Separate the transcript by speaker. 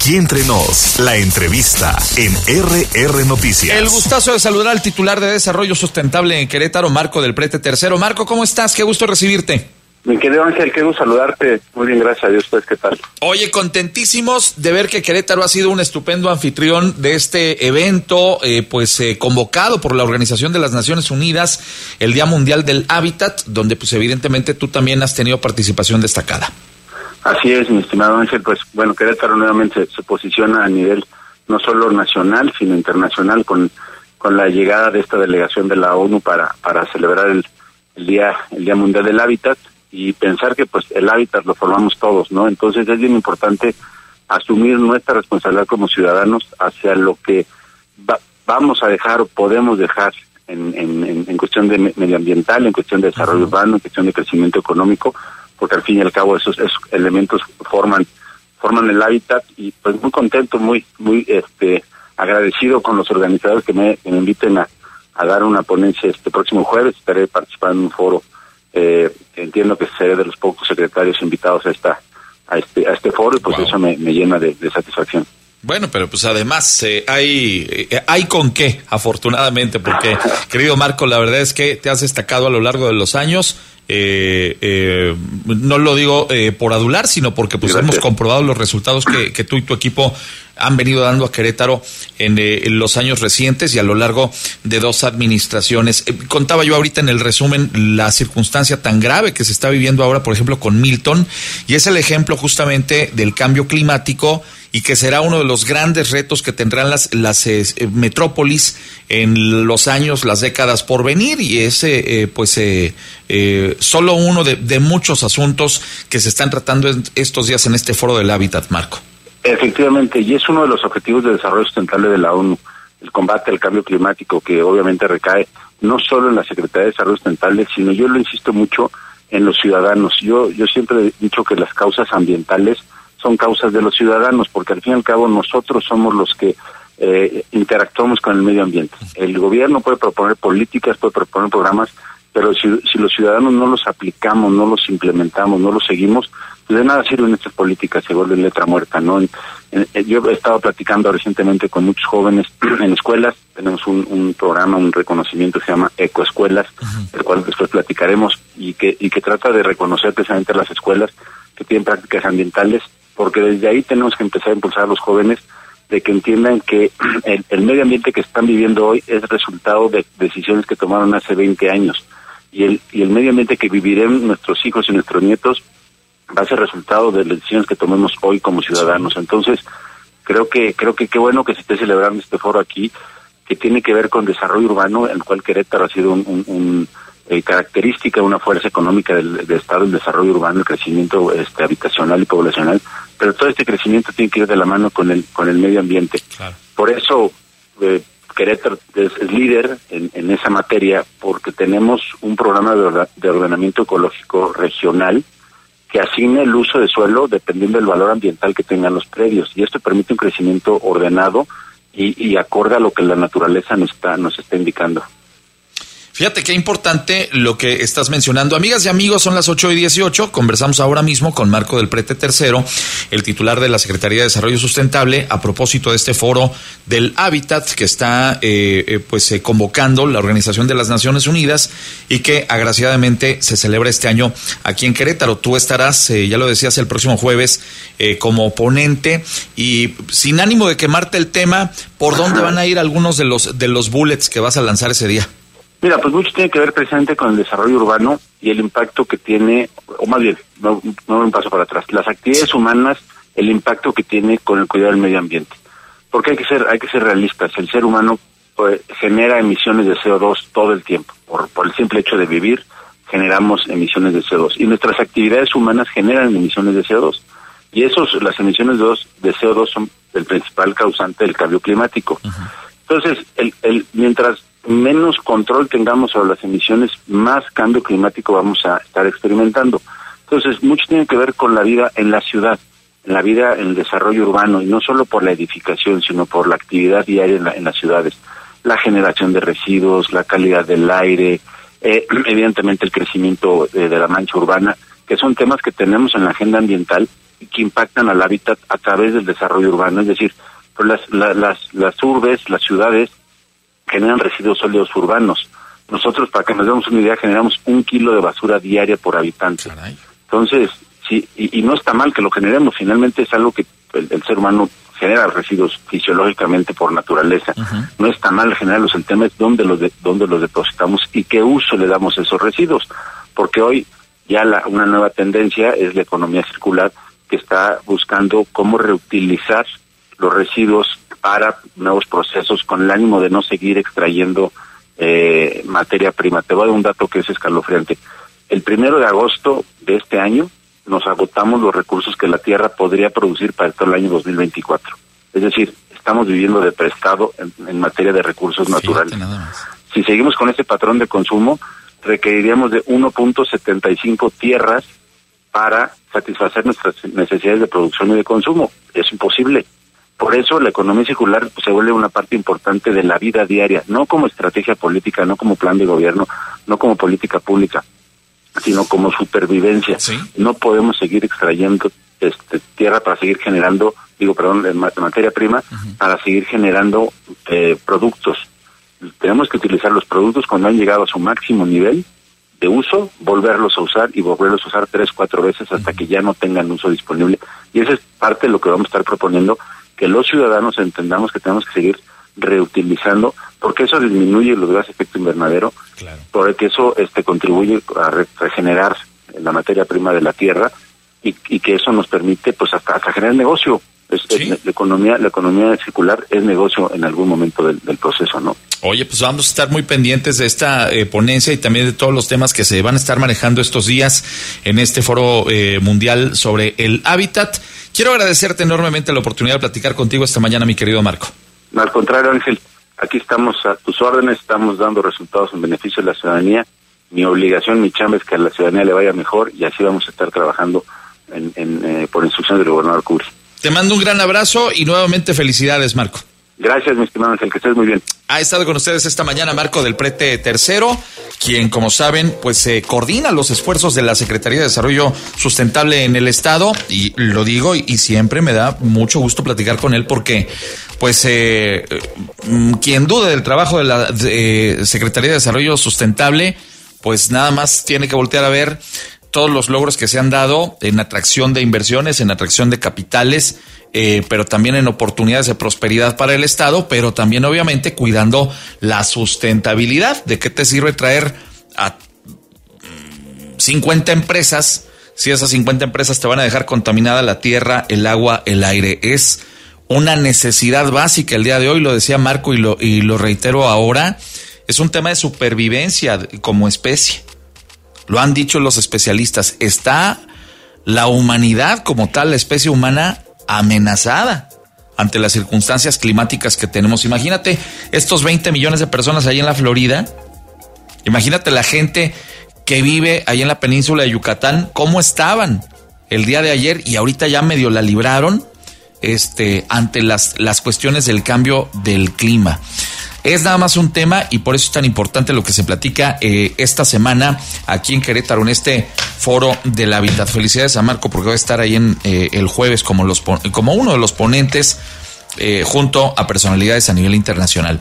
Speaker 1: Aquí entre nos, la entrevista en RR Noticias.
Speaker 2: El gustazo de saludar al titular de Desarrollo Sustentable en Querétaro, Marco del Prete III. Marco, ¿cómo estás? Qué gusto recibirte.
Speaker 3: Mi querido Ángel, qué gusto saludarte. Muy bien, gracias a Dios. Pues, ¿qué tal?
Speaker 2: Oye, contentísimos de ver que Querétaro ha sido un estupendo anfitrión de este evento, convocado por la Organización de las Naciones Unidas, el Día Mundial del Hábitat, donde pues evidentemente tú también has tenido participación destacada.
Speaker 3: Así es, mi estimado Ángel. Pues bueno, Querétaro nuevamente se posiciona a nivel no solo nacional, sino internacional con la llegada de esta delegación de la ONU para celebrar el Día Mundial del Hábitat. Y pensar que pues el hábitat lo formamos todos, ¿no? Entonces es bien importante asumir nuestra responsabilidad como ciudadanos hacia lo que vamos a dejar o podemos dejar en cuestión de medioambiental, en cuestión de desarrollo urbano, en cuestión de crecimiento económico, porque al fin y al cabo esos elementos forman el hábitat. Y pues muy contento, muy agradecido con los organizadores que me inviten a dar una ponencia este próximo jueves. Estaré participando en un foro. Entiendo que seré de los pocos secretarios invitados a este foro, y pues wow, eso me llena de satisfacción.
Speaker 2: Bueno, pero pues además hay con qué, afortunadamente, porque querido Marco, la verdad es que te has destacado a lo largo de los años. No lo digo por adular, sino porque pues hemos comprobado los resultados que tú y tu equipo han venido dando a Querétaro en los años recientes y a lo largo de 2 administraciones. Contaba yo ahorita en el resumen la circunstancia tan grave que se está viviendo ahora, por ejemplo, con Milton, y es el ejemplo justamente del cambio climático, y que será uno de los grandes retos que tendrán las metrópolis en los años, las décadas por venir, y es solo uno de muchos asuntos que se están tratando estos días en este foro del hábitat, Marco.
Speaker 3: Efectivamente, y es uno de los objetivos de desarrollo sustentable de la ONU, el combate al cambio climático, que obviamente recae no solo en la Secretaría de Desarrollo Sustentable, sino, yo lo insisto mucho, en los ciudadanos. Yo siempre he dicho que las causas ambientales son causas de los ciudadanos, porque al fin y al cabo nosotros somos los que interactuamos con el medio ambiente. El gobierno puede proponer políticas, puede proponer programas, pero si los ciudadanos no los aplicamos, no los implementamos, no los seguimos, pues de nada sirven estas políticas, se vuelven letra muerta, ¿no? Yo he estado platicando recientemente con muchos jóvenes en escuelas. Tenemos un programa, un reconocimiento que se llama Ecoescuelas, el cual después platicaremos, y que trata de reconocer precisamente las escuelas que tienen prácticas ambientales, porque desde ahí tenemos que empezar a impulsar a los jóvenes de que entiendan que el medio ambiente que están viviendo hoy es resultado de decisiones que tomaron hace 20 años. Y el medio ambiente que vivirán nuestros hijos y nuestros nietos va a ser resultado de las decisiones que tomemos hoy como ciudadanos. Entonces, creo que qué bueno que se esté celebrando este foro aquí, que tiene que ver con desarrollo urbano, en el cual Querétaro ha sido característica, una fuerza económica del Estado, el desarrollo urbano, el crecimiento habitacional y poblacional, pero todo este crecimiento tiene que ir de la mano con el medio ambiente. Claro. Por eso Querétaro es líder en esa materia, porque tenemos un programa de ordenamiento ecológico regional que asigna el uso de suelo dependiendo del valor ambiental que tengan los predios, y esto permite un crecimiento ordenado y acorde a lo que la naturaleza nos está indicando.
Speaker 2: Fíjate qué importante lo que estás mencionando. Amigas y amigos, son las 8:18. Conversamos ahora mismo con Marco del Prete III, el titular de la Secretaría de Desarrollo Sustentable, a propósito de este foro del hábitat que está convocando la Organización de las Naciones Unidas, y que agraciadamente se celebra este año aquí en Querétaro. Tú estarás, ya lo decías, el próximo jueves como ponente, y sin ánimo de quemarte el tema, ¿por dónde van a ir algunos de los bullets que vas a lanzar ese día?
Speaker 3: Mira, pues mucho tiene que ver precisamente con el desarrollo urbano y el impacto que tiene, o más bien, no un paso para atrás, las actividades humanas, el impacto que tiene con el cuidado del medio ambiente. Porque hay que ser realistas. El ser humano genera emisiones de CO2 todo el tiempo. Por el simple hecho de vivir, generamos emisiones de CO2. Y nuestras actividades humanas generan emisiones de CO2. Y las emisiones de CO2 son el principal causante del cambio climático. Entonces, mientras menos control tengamos sobre las emisiones, más cambio climático vamos a estar experimentando. Entonces, mucho tiene que ver con la vida en la ciudad, en la vida en el desarrollo urbano, y no solo por la edificación, sino por la actividad diaria en las ciudades. La generación de residuos, la calidad del aire, evidentemente el crecimiento de la mancha urbana, que son temas que tenemos en la agenda ambiental que impactan al hábitat a través del desarrollo urbano. Es decir, pues las urbes, las ciudades, generan residuos sólidos urbanos. Nosotros, para que nos demos una idea, generamos 1 kilo de basura diaria por habitante.
Speaker 2: Caray.
Speaker 3: Entonces, sí, y no está mal que lo generemos, finalmente es algo que el ser humano genera residuos fisiológicamente por naturaleza. Uh-huh. No está mal generarlos, el tema es dónde los depositamos y qué uso le damos a esos residuos, porque hoy ya una nueva tendencia es la economía circular, que está buscando cómo reutilizar los residuos para nuevos procesos con el ánimo de no seguir extrayendo materia prima. Te voy a dar un dato que es escalofriante. El 1 de agosto de este año nos agotamos los recursos que la Tierra podría producir para todo el año 2024. Es decir, estamos viviendo de prestado en materia de recursos naturales.
Speaker 2: Nada más.
Speaker 3: Si seguimos con ese patrón de consumo, requeriríamos de 1.75 tierras para satisfacer nuestras necesidades de producción y de consumo. Es imposible. Por eso la economía circular se vuelve una parte importante de la vida diaria, no como estrategia política, no como plan de gobierno, no como política pública, sino como supervivencia.
Speaker 2: ¿Sí?
Speaker 3: No podemos seguir extrayendo tierra para seguir generando, materia prima, uh-huh, para seguir generando productos. Tenemos que utilizar los productos cuando han llegado a su máximo nivel de uso, volverlos a usar y volverlos a usar 3-4 veces hasta que ya no tengan uso disponible. Y esa es parte de lo que vamos a estar proponiendo, que los ciudadanos entendamos que tenemos que seguir reutilizando, porque eso disminuye los gases de efecto invernadero, claro, porque eso contribuye a regenerar la materia prima de la tierra y que eso nos permite pues hasta generar negocio. ¿Sí? La economía circular es negocio en algún momento del proceso, ¿no?
Speaker 2: Oye, pues vamos a estar muy pendientes de esta ponencia y también de todos los temas que se van a estar manejando estos días en este foro mundial sobre el hábitat. Quiero agradecerte enormemente la oportunidad de platicar contigo esta mañana, mi querido Marco.
Speaker 3: Al contrario, Ángel, aquí estamos a tus órdenes, estamos dando resultados en beneficio de la ciudadanía. Mi obligación, mi chamba es que a la ciudadanía le vaya mejor y así vamos a estar trabajando por instrucción del gobernador Curi.
Speaker 2: Te mando un gran abrazo y nuevamente felicidades, Marco.
Speaker 3: Gracias, mi estimado Ángel, que estés muy bien.
Speaker 2: Ha estado con ustedes esta mañana Marco del Prete III, quien, como saben, pues coordina los esfuerzos de la Secretaría de Desarrollo Sustentable en el Estado, y lo digo y siempre me da mucho gusto platicar con él porque, pues, quien dude del trabajo de la Secretaría de Desarrollo Sustentable, pues nada más tiene que voltear a ver todos los logros que se han dado en atracción de inversiones, en atracción de capitales, pero también en oportunidades de prosperidad para el Estado, pero también obviamente cuidando la sustentabilidad. ¿De qué te sirve traer a 50 empresas si esas 50 empresas te van a dejar contaminada la tierra, el agua, el aire? Es una necesidad básica el día de hoy, lo decía Marco y lo reitero ahora, es un tema de supervivencia como especie. Lo han dicho los especialistas, está la humanidad como tal, la especie humana, amenazada ante las circunstancias climáticas que tenemos. Imagínate estos 20 millones de personas ahí en la Florida, imagínate la gente que vive ahí en la península de Yucatán, cómo estaban el día de ayer y ahorita ya medio la libraron ante las cuestiones del cambio del clima. Es nada más un tema y por eso es tan importante lo que se platica esta semana aquí en Querétaro, en este foro del hábitat. Felicidades a Marco porque va a estar ahí el jueves como uno de los ponentes junto a personalidades a nivel internacional.